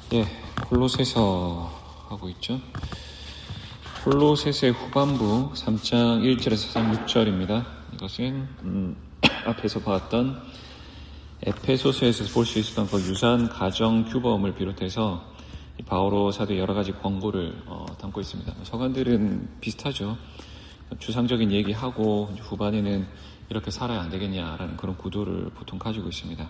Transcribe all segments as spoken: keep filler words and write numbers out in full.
예, 콜로새서 하고 있죠. 콜로새서의 후반부 삼 장 일 절에서 사 장 육 절입니다. 이것은 음, 앞에서 봤던 에페소서에서 볼 수 있었던 그 유사한 가정 규범을 비롯해서 바오로 사도의 여러 가지 권고를 어, 담고 있습니다. 서간들은 비슷하죠. 추상적인 얘기하고 후반에는 이렇게 살아야 안 되겠냐라는 그런 구도를 보통 가지고 있습니다.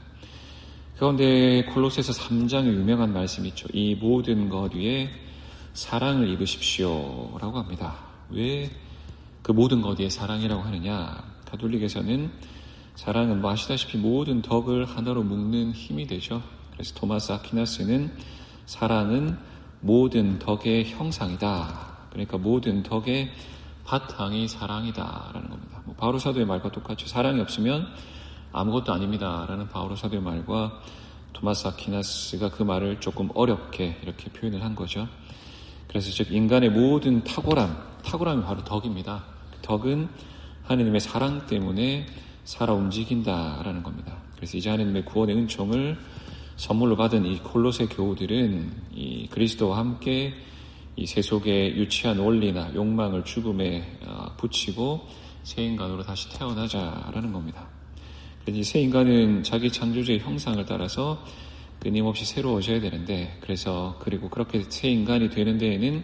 그런데 콜로새서 삼 장의 유명한 말씀이 있죠. 이 모든 것 위에 사랑을 입으십시오 라고 합니다. 왜 그 모든 것 위에 사랑이라고 하느냐? 가톨릭에서는 사랑은 뭐 아시다시피 모든 덕을 하나로 묶는 힘이 되죠. 그래서 토마스 아퀴나스는 사랑은 모든 덕의 형상이다. 그러니까 모든 덕의 바탕이 사랑이다 라는 겁니다. 뭐 바오로 사도의 말과 똑같죠. 사랑이 없으면 아무것도 아닙니다 라는 바오로 사도의 말과 토마스 아퀴나스가 그 말을 조금 어렵게 이렇게 표현을 한 거죠. 그래서 즉 인간의 모든 탁월함, 탁월함이 바로 덕입니다. 덕은 하느님의 사랑 때문에 살아 움직인다라는 겁니다. 그래서 이제 하느님의 구원의 은총을 선물로 받은 이 콜로새 교우들은 이 그리스도와 함께 이 세속의 유치한 원리나 욕망을 죽음에 붙이고 새 인간으로 다시 태어나자라는 겁니다. 그래서 이 새 인간은 자기 창조주의 형상을 따라서 끊임없이 새로워져야 되는데, 그래서 그리고 그렇게 새 인간이 되는 데에는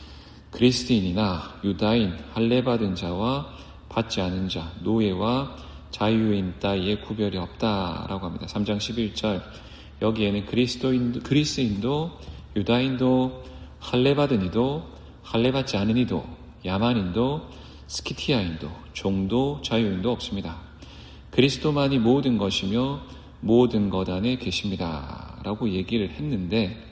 그리스도인이나 유다인, 할례받은 자와 받지 않은 자, 노예와 자유인 따위의 구별이 없다라고 합니다. 삼 장 십일 절 여기에는 그리스도인도, 그리스인도, 유다인도, 할례받은 이도, 할례받지 않은 이도, 야만인도, 스키티아인도, 종도, 자유인도 없습니다. 그리스도만이 모든 것이며 모든 것 안에 계십니다 라고 얘기를 했는데,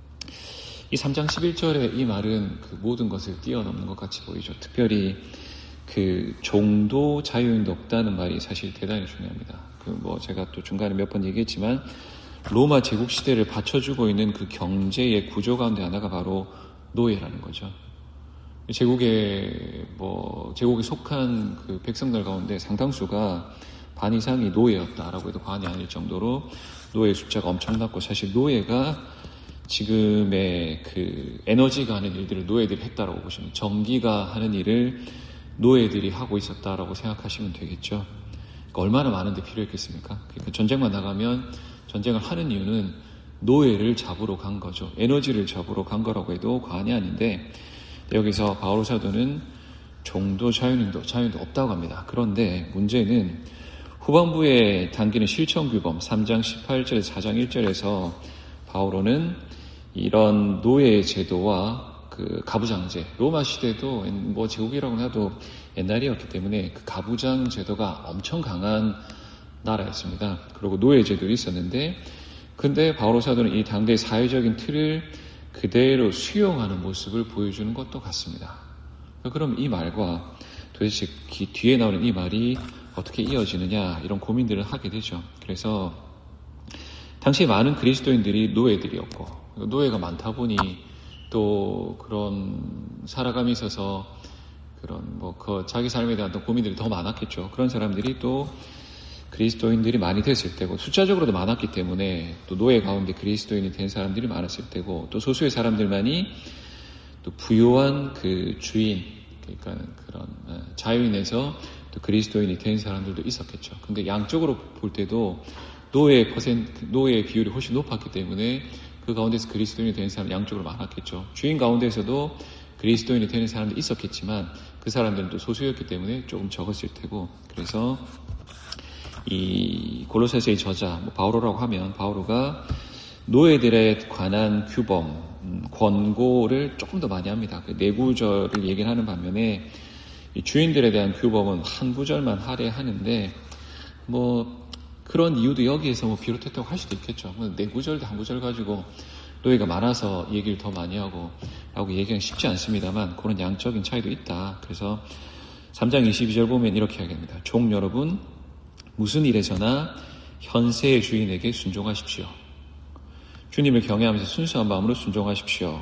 이 삼 장 십일 절에 이 말은 그 모든 것을 뛰어넘는 것 같이 보이죠. 특별히 그 종도 자유인도 없다는 말이 사실 대단히 중요합니다. 그 뭐 제가 또 중간에 몇 번 얘기했지만 로마 제국 시대를 받쳐주고 있는 그 경제의 구조 가운데 하나가 바로 노예라는 거죠. 제국에 뭐 제국에 속한 그 백성들 가운데 상당수가 반 이상이 노예였다라고 해도 과언이 아닐 정도로 노예 숫자가 엄청났고, 사실 노예가 지금의 그 에너지가 하는 일들을 노예들이 했다라고 보시면, 전기가 하는 일을 노예들이 하고 있었다라고 생각하시면 되겠죠. 그러니까 얼마나 많은데 필요했겠습니까? 그러니까 전쟁만 나가면 전쟁을 하는 이유는 노예를 잡으러 간 거죠. 에너지를 잡으러 간 거라고 해도 과언이 아닌데, 여기서 바오로 사도는 종도 자유인도 자유인도 없다고 합니다. 그런데 문제는 후반부에 담기는 실천규범 삼 장 십팔 절 사 장 일 절에서 바오로는 이런 노예 제도와 그 가부장제, 로마 시대도 뭐 제국이라고 해도 옛날이었기 때문에 그 가부장 제도가 엄청 강한 나라였습니다. 그리고 노예 제도도 있었는데, 근데 바오로 사도는 이 당대의 사회적인 틀을 그대로 수용하는 모습을 보여주는 것도 같습니다. 그럼 이 말과 도대체 뒤에 나오는 이 말이 어떻게 이어지느냐, 이런 고민들을 하게 되죠. 그래서 당시 많은 그리스도인들이 노예들이었고, 노예가 많다 보니 또 그런 살아감에 있어서 그런 뭐 그 자기 삶에 대한 고민들이 더 많았겠죠. 그런 사람들이 또 그리스도인들이 많이 됐을 때고, 숫자적으로도 많았기 때문에 또 노예 가운데 그리스도인이 된 사람들이 많았을 때고, 또 소수의 사람들만이 또 부유한 그 주인, 그러니까 그런 자유인에서 또 그리스도인이 된 사람들도 있었겠죠. 근데 양쪽으로 볼 때도 노예 퍼센트, 노예의 비율이 훨씬 높았기 때문에 그 가운데서 그리스도인이 된 사람 양쪽으로 많았겠죠. 주인 가운데서도 그리스도인이 되는 사람도 있었겠지만 그 사람들은 또 소수였기 때문에 조금 적었을 테고, 그래서 이 골로새서의 저자 뭐 바오로라고 하면 바오로가 노예들에 관한 규범, 음, 권고를 조금 더 많이 합니다. 그 네 구절을 얘기를 하는 반면에 이 주인들에 대한 규범은 한 구절만 할애하는데, 뭐 그런 이유도 여기에서 뭐 비롯했다고 할 수도 있겠죠. 네 구절 한 구절 가지고 노예가 많아서 얘기를 더 많이 하고 라고 얘기하기 쉽지 않습니다만, 그런 양적인 차이도 있다. 그래서 삼 장 이십이 절 보면 이렇게 하겠습니다. 종 여러분, 무슨 일에서나 현세의 주인에게 순종하십시오. 주님을 경외하면서 순수한 마음으로 순종하십시오.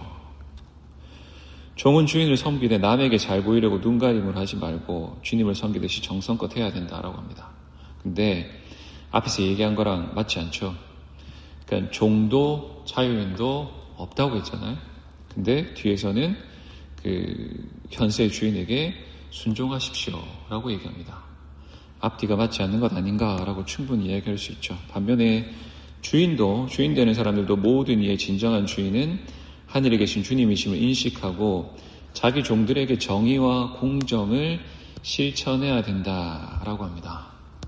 종은 주인을 섬기되 남에게 잘 보이려고 눈가림을 하지 말고 주님을 섬기듯이 정성껏 해야 된다라고 합니다. 근데 앞에서 얘기한 거랑 맞지 않죠. 그러니까 종도 자유인도 없다고 했잖아요. 근데 뒤에서는 그 현세 주인에게 순종하십시오라고 얘기합니다. 앞뒤가 맞지 않는 것 아닌가라고 충분히 이야기할 수 있죠. 반면에 주인도, 주인 되는 사람들도 모든 이의 진정한 주인은 하늘에 계신 주님이심을 인식하고 자기 종들에게 정의와 공정을 실천해야 된다라고 합니다.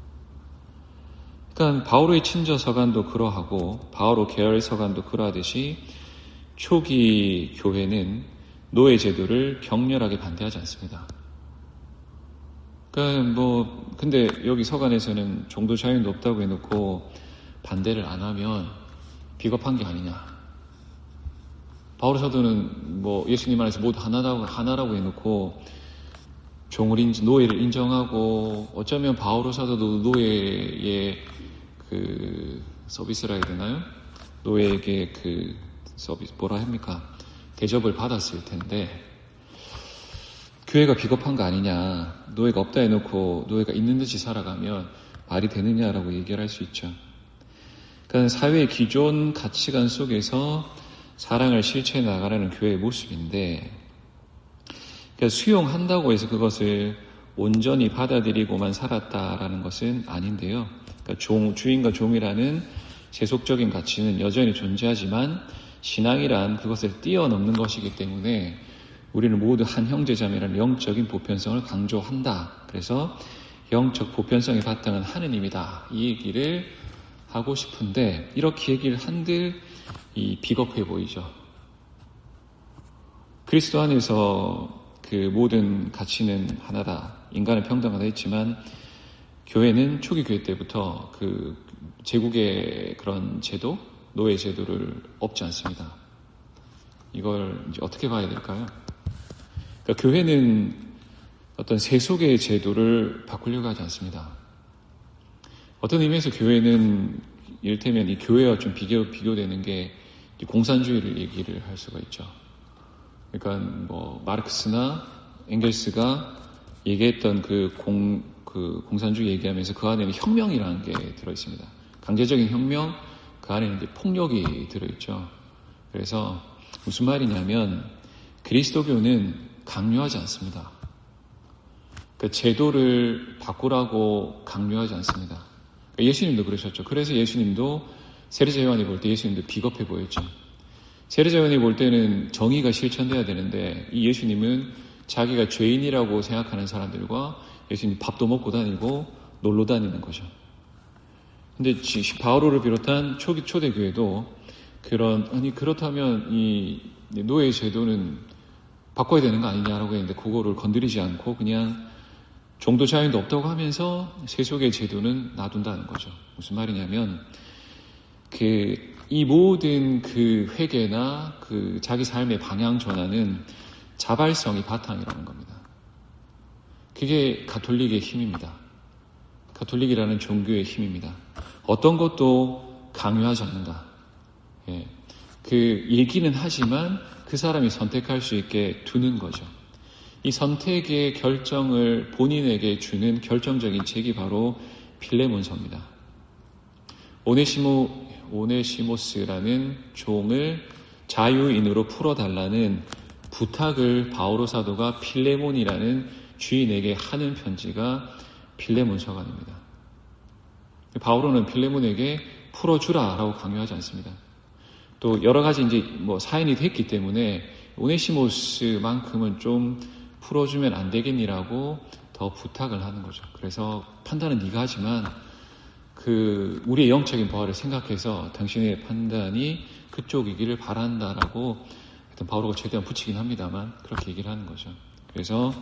그러니까 바오로의 친저 서간도 그러하고 바오로 계열 서간도 그러하듯이 초기 교회는 노예 제도를 격렬하게 반대하지 않습니다. 그러니까 뭐 근데 여기 서간에서는 종도 자유인도 없다고 해놓고 반대를 안 하면 비겁한 게 아니냐. 바오로 사도는 뭐 예수님 안에서 모두 하나라고 하나라고 해놓고 종을 인정, 노예를 인정하고 어쩌면 바오로 사도도 노예의 그 서비스라 해야 되나요? 노예에게 그 서비스 뭐라 합니까? 대접을 받았을 텐데 교회가 비겁한 거 아니냐, 노예가 없다 해놓고 노예가 있는 듯이 살아가면 말이 되느냐라고 얘기를 할 수 있죠. 그러니까 사회의 기존 가치관 속에서 사랑을 실천해 나가라는 교회의 모습인데, 그러니까 수용한다고 해서 그것을 온전히 받아들이고만 살았다라는 것은 아닌데요. 그러니까 종, 주인과 종이라는 세속적인 가치는 여전히 존재하지만 신앙이란 그것을 뛰어넘는 것이기 때문에 우리는 모두 한 형제자매라는 영적인 보편성을 강조한다. 그래서 영적 보편성의 바탕은 하느님이다. 이 얘기를 하고 싶은데 이렇게 얘기를 한들 이 비겁해 보이죠. 그리스도 안에서 그 모든 가치는 하나다. 인간은 평등하다 했지만 교회는 초기 교회 때부터 그 제국의 그런 제도, 노예 제도를 없지 않습니다. 이걸 이제 어떻게 봐야 될까요? 그러니까 교회는 어떤 세속의 제도를 바꾸려고 하지 않습니다. 어떤 의미에서 교회는 이를테면 이 교회와 좀 비교, 비교되는 게 공산주의를 얘기를 할 수가 있죠. 그러니까 뭐 마르크스나 엥겔스가 얘기했던 그 공, 그 공산주의 얘기하면서 그 안에는 혁명이라는 게 들어있습니다. 강제적인 혁명, 그 안에는 이제 폭력이 들어있죠. 그래서 무슨 말이냐면 그리스도교는 강요하지 않습니다. 그 제도를 바꾸라고 강요하지 않습니다. 예수님도 그러셨죠. 그래서 예수님도 세리자 요한이 볼 때 예수님도 비겁해 보였죠. 세리자 요한이 볼 때는 정의가 실천돼야 되는데 이 예수님은 자기가 죄인이라고 생각하는 사람들과 예수님 밥도 먹고 다니고 놀러 다니는 거죠. 근데 바오로를 비롯한 초기 초대교회도 그런, 아니 그렇다면 이 노예 제도는 바꿔야 되는 거 아니냐라고 했는데 그거를 건드리지 않고 그냥 종도 자유인도 없다고 하면서 세속의 제도는 놔둔다는 거죠. 무슨 말이냐면 그 이 모든 그 회개나 그 자기 삶의 방향 전환은 자발성이 바탕이라는 겁니다. 그게 가톨릭의 힘입니다. 가톨릭이라는 종교의 힘입니다. 어떤 것도 강요하지 않는다. 예. 그 얘기는 하지만 그 사람이 선택할 수 있게 두는 거죠. 이 선택의 결정을 본인에게 주는 결정적인 책이 바로 필레몬서입니다. 오네시모, 오네시모스라는 종을 자유인으로 풀어달라는 부탁을 바오로 사도가 필레몬이라는 주인에게 하는 편지가 필레몬서간입니다. 바오로는 필레몬에게 풀어주라라고 강요하지 않습니다. 또 여러 가지 이제 뭐 사인이 됐기 때문에 오네시모스만큼은 좀 풀어주면 안 되겠니라고 더 부탁을 하는 거죠. 그래서 판단은 네가 하지만 그 우리의 영적인 부활을 생각해서 당신의 판단이 그쪽이기를 바란다라고 하여튼 바오로가 최대한 붙이긴 합니다만 그렇게 얘기를 하는 거죠. 그래서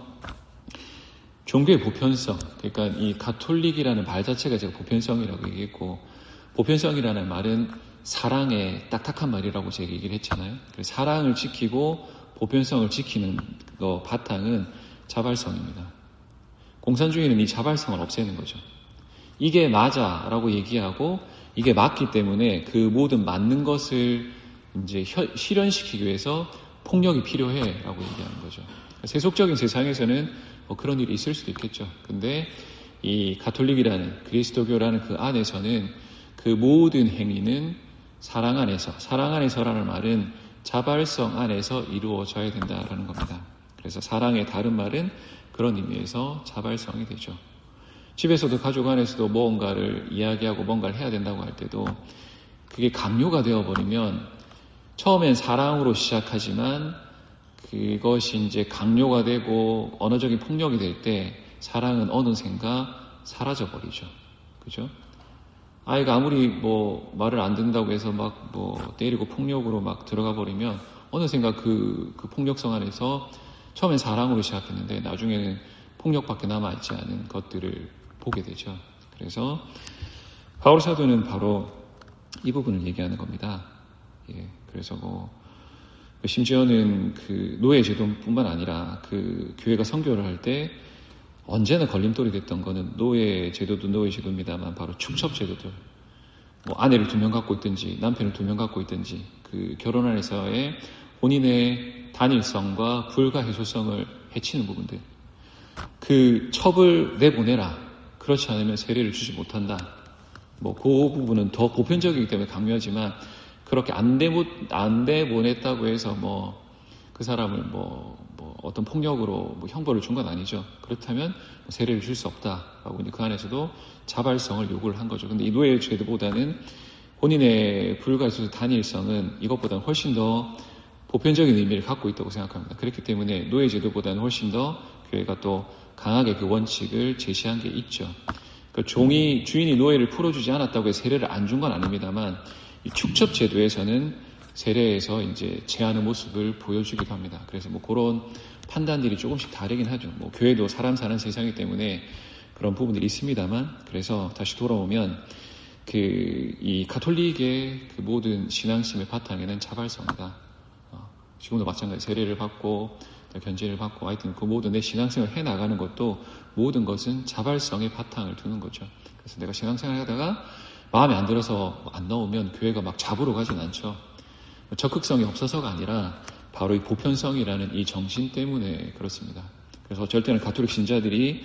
종교의 보편성, 그러니까 이 가톨릭이라는 말 자체가 제가 보편성이라고 얘기했고 보편성이라는 말은 사랑의 딱딱한 말이라고 제가 얘기를 했잖아요. 그래서 사랑을 지키고 보편성을 지키는 거 바탕은 자발성입니다. 공산주의는 이 자발성을 없애는 거죠. 이게 맞아라고 얘기하고 이게 맞기 때문에 그 모든 맞는 것을 이제 실현시키기 위해서 폭력이 필요해라고 얘기하는 거죠. 세속적인 세상에서는 뭐 그런 일이 있을 수도 있겠죠. 근데 이 가톨릭이라는 그리스도교라는 그 안에서는 그 모든 행위는 사랑 안에서, 사랑 안에서라는 말은 자발성 안에서 이루어져야 된다라는 겁니다. 그래서 사랑의 다른 말은 그런 의미에서 자발성이 되죠. 집에서도 가족 안에서도 무언가를 이야기하고 뭔가를 해야 된다고 할 때도 그게 강요가 되어버리면 처음엔 사랑으로 시작하지만 그것이 이제 강요가 되고 언어적인 폭력이 될 때 사랑은 어느샌가 사라져버리죠. 그죠? 아이가 아무리 뭐 말을 안 듣는다고 해서 막 뭐 때리고 폭력으로 막 들어가 버리면 어느샌가 그, 그 폭력성 안에서 처음엔 사랑으로 시작했는데 나중에는 폭력밖에 남아있지 않은 것들을 보게 되죠. 그래서 바울 사도는 바로 이 부분을 얘기하는 겁니다. 예, 그래서 뭐 심지어는 그 노예 제도뿐만 아니라 그 교회가 선교를 할 때 언제나 걸림돌이 됐던 거는 노예 제도도 노예 제도입니다만 바로 축첩 제도들. 뭐 아내를 두 명 갖고 있든지 남편을 두 명 갖고 있든지 그 결혼 안에서의 혼인의 단일성과 불가해소성을 해치는 부분들. 그 첩을 내보내라. 그렇지 않으면 세례를 주지 못한다. 뭐 그 부분은 더 보편적이기 때문에 강요하지만 그렇게 안 내보 안 내보냈다고 해서 뭐 그 사람을 뭐, 뭐 어떤 폭력으로 뭐 형벌을 준 건 아니죠. 그렇다면 세례를 줄 수 없다라고 이제 그 안에서도 자발성을 요구를 한 거죠. 근데 이 노예 제도보다는 본인의 불가해소 단일성은 이것보다는 훨씬 더 보편적인 의미를 갖고 있다고 생각합니다. 그렇기 때문에 노예 제도보다는 훨씬 더 교회가 또 강하게 그 원칙을 제시한 게 있죠. 그러니까 종이 주인이 노예를 풀어주지 않았다고 해서 세례를 안 준 건 아닙니다만 이 축첩 제도에서는 세례에서 이제 제하는 모습을 보여주기도 합니다. 그래서 뭐 그런 판단들이 조금씩 다르긴 하죠. 뭐 교회도 사람 사는 세상이기 때문에 그런 부분들이 있습니다만 그래서 다시 돌아오면 그 이 가톨릭의 그 모든 신앙심의 바탕에는 자발성이다. 어, 지금도 마찬가지 세례를 받고 견제를 받고 하여튼 그 모든 내 신앙생활을 해나가는 것도 모든 것은 자발성의 바탕을 두는 거죠. 그래서 내가 신앙생활을 하다가 마음에 안 들어서 안 나오면 교회가 막 잡으러 가진 않죠. 적극성이 없어서가 아니라 바로 이 보편성이라는 이 정신 때문에 그렇습니다. 그래서 어쩔 때는 가톨릭 신자들이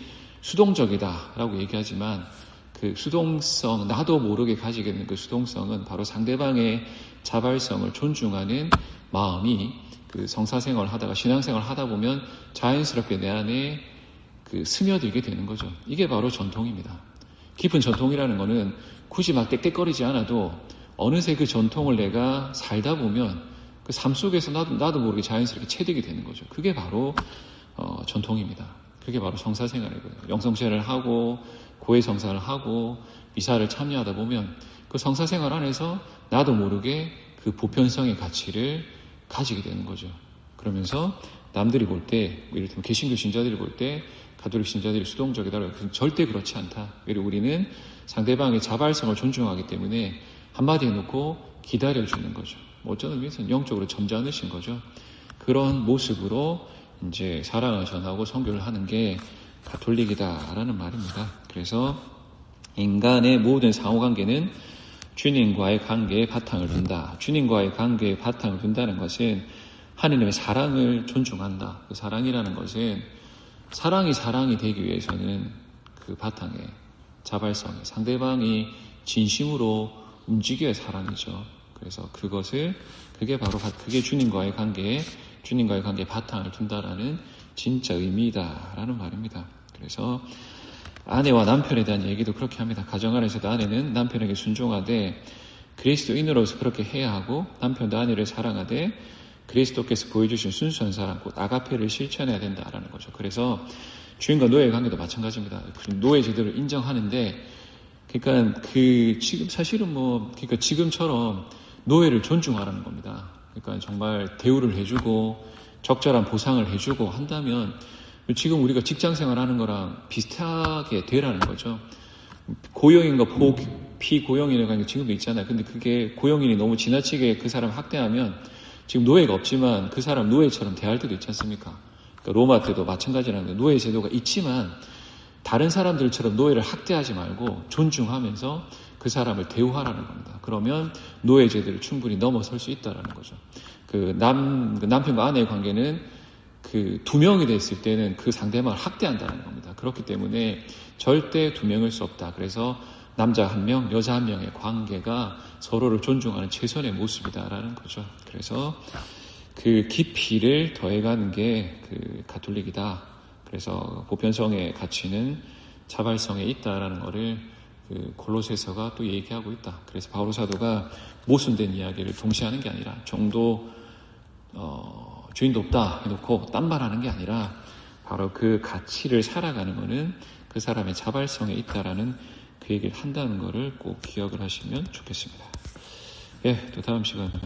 수동적이다라고 얘기하지만 그 수동성, 나도 모르게 가지게 되는 그 수동성은 바로 상대방의 자발성을 존중하는 마음이 그 성사생활을 하다가 신앙생활을 하다 보면 자연스럽게 내 안에 그 스며들게 되는 거죠. 이게 바로 전통입니다. 깊은 전통이라는 거는 굳이 막 땡땡거리지 않아도 어느새 그 전통을 내가 살다 보면 그 삶 속에서 나도, 나도 모르게 자연스럽게 체득이 되는 거죠. 그게 바로 어, 전통입니다. 그게 바로 성사생활이거든요. 영성제를 하고 고해 성사를 하고 미사를 참여하다 보면 그 성사생활 안에서 나도 모르게 그 보편성의 가치를 가지게 되는 거죠. 그러면서 남들이 볼 때, 예를 들면 개신교 신자들이 볼 때 가톨릭 신자들이 수동적이다. 절대 그렇지 않다. 왜냐하면 우리는 상대방의 자발성을 존중하기 때문에 한마디 해놓고 기다려주는 거죠. 뭐 어쩌는 의미에서는 영적으로 점잖으신 거죠. 그런 모습으로 이제 사랑을 전하고 선교를 하는 게 가톨릭이다라는 말입니다. 그래서 인간의 모든 상호관계는 주님과의 관계에 바탕을 둔다. 주님과의 관계에 바탕을 둔다는 것은 하느님의 사랑을 존중한다. 그 사랑이라는 것은 사랑이 사랑이 되기 위해서는 그 바탕에 자발성이 상대방이 진심으로 움직여야 사랑이죠. 그래서 그것을 그게 바로 그게 주님과의 관계에 주님과의 관계에 바탕을 둔다라는 진짜 의미다라는 말입니다. 그래서 아내와 남편에 대한 얘기도 그렇게 합니다. 가정 안에서도 아내는 남편에게 순종하되 그리스도인으로서 그렇게 해야 하고 남편도 아내를 사랑하되 그리스도께서 보여주신 순수한 사랑, 곧 아가페를 실천해야 된다라는 거죠. 그래서 주인과 노예의 관계도 마찬가지입니다. 노예 제도를 인정하는데, 그러니까 그 지금 사실은 뭐 그러니까 지금처럼 노예를 존중하라는 겁니다. 그러니까 정말 대우를 해주고 적절한 보상을 해주고 한다면 지금 우리가 직장 생활하는 거랑 비슷하게 되라는 거죠. 고용인과 피고용인의 관계 지금도 있잖아요. 근데 그게 고용인이 너무 지나치게 그 사람 학대하면 지금 노예가 없지만 그 사람 노예처럼 대할 때도 있지 않습니까? 그러니까 로마 때도 마찬가지라는 거예요. 노예 제도가 있지만 다른 사람들처럼 노예를 학대하지 말고 존중하면서 그 사람을 대우하라는 겁니다. 그러면 노예 제도를 충분히 넘어설 수 있다라는 거죠. 그 남, 그 남편과 아내의 관계는 그 두 명이 됐을 때는 그 상대방을 학대한다는 겁니다. 그렇기 때문에 절대 두 명일 수 없다. 그래서 남자 한 명, 여자 한 명의 관계가 서로를 존중하는 최선의 모습이다라는 거죠. 그래서 그 깊이를 더해가는 게 그 가톨릭이다. 그래서 보편성의 가치는 자발성에 있다라는 것을 그 골로새서가 또 얘기하고 있다. 그래서 바오로 사도가 모순된 이야기를 동시에 하는 게 아니라 정도 어, 주인도 없다 해놓고 딴 말하는 게 아니라 바로 그 가치를 살아가는 것은 그 사람의 자발성에 있다라는 그 얘기를 한다는 것을 꼭 기억을 하시면 좋겠습니다. 예, 또 다음 시간에